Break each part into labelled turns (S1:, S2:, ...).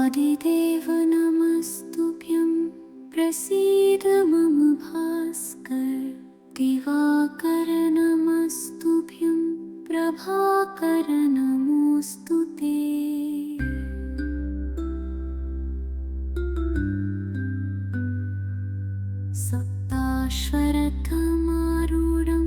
S1: आदिदेव नमस्तुभ्यं प्रसीद मम भास्कर। दिवाकर नमस्तुभ्यं प्रभाकर नमोऽस्तु ते। सप्ताश्वरथमारूढं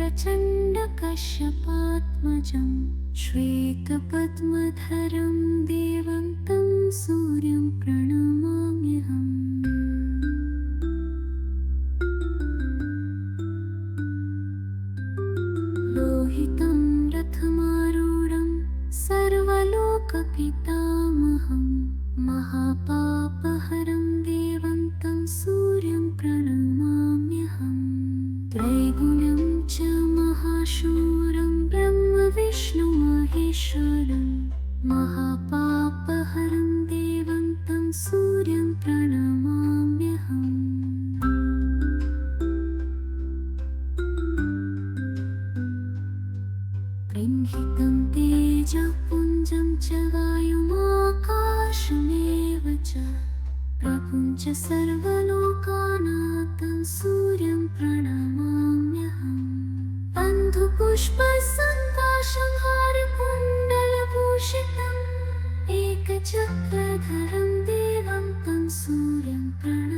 S1: प्रचण्डकश्यपात्मजं श्वेतपद्मधरं देवं तं सूर्यं प्रणमाम्यहम्। लोहितं रथमारूढं सर्वलोकपितामहं महापापहरं देवं तं सूर्यं प्रणमाम्यहम्। त्रैगुण्यं च महाशूरं ब्रह्मविष्णुमहेश्वरं महापापहरं देवं तं सूर्यं प्रणमाम्यहम्। बृंहितं तेजःपुञ्जं च वायुमाकाशमेव च प्रभुं च सर्वलोकानाथं सूर्यं प्रणमाम्यहम्। अन्धपुष्पसङ्काशहारकुण्डलभूषितम् एकचक्रधरं देवं तं सूर्यं प्रणमाम्यहम्।